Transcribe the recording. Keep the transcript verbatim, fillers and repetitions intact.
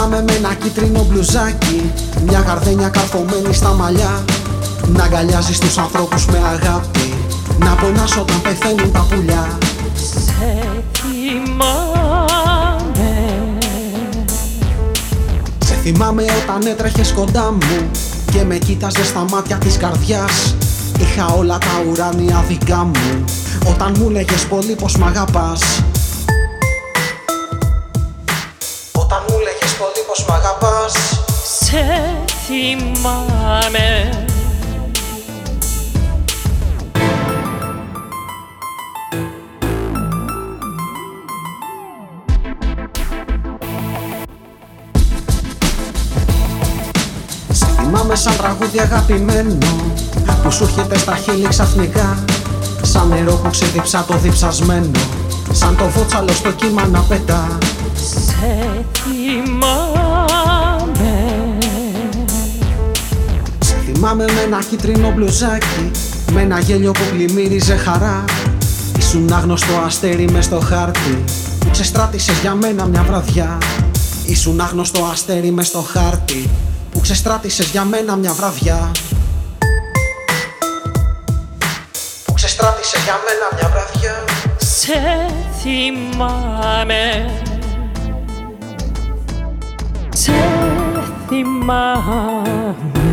θυμάμαι με ένα κίτρινο μπλουζάκι, μια γαρδένια καρφωμένη στα μαλλιά, να αγκαλιάζεις τους ανθρώπους με αγάπη, να πονάς όταν πεθαίνουν τα πουλιά. Σε θυμάμαι. Σε θυμάμαι όταν έτρεχες κοντά μου και με κοίταζες στα μάτια της καρδιάς. Είχα όλα τα ουράνια δικά μου όταν μου λέγες πολύ πως μ' αγαπάς. Όταν μου λέγες πολύ πως μ' αγαπάς. Σε θυμάμαι. Σε θυμάμαι σαν τραγούδι αγαπημένο που σου έρχεται στα χείλη ξαφνικά, σαν νερό που ξεδιψά το διψασμένο, σαν το βότσαλο στο κύμα να πετά. Σε θυμάμαι. Σε θυμάμαι με ένα κίτρινο μπλουζάκι, με ένα γέλιο που πλημμύριζε χαρά. Ήσουν άγνωστο αστέρι μες στο χάρτη που ξεστράτησες για μένα μια βραδιά. Ήσουν άγνωστο αστέρι μες στο χάρτη που ξεστράτησες για μένα μια βραδιά. Που ξεστράτησες για μένα μια βραδιά. Σε θυμάμαι. Σε θυμάμαι.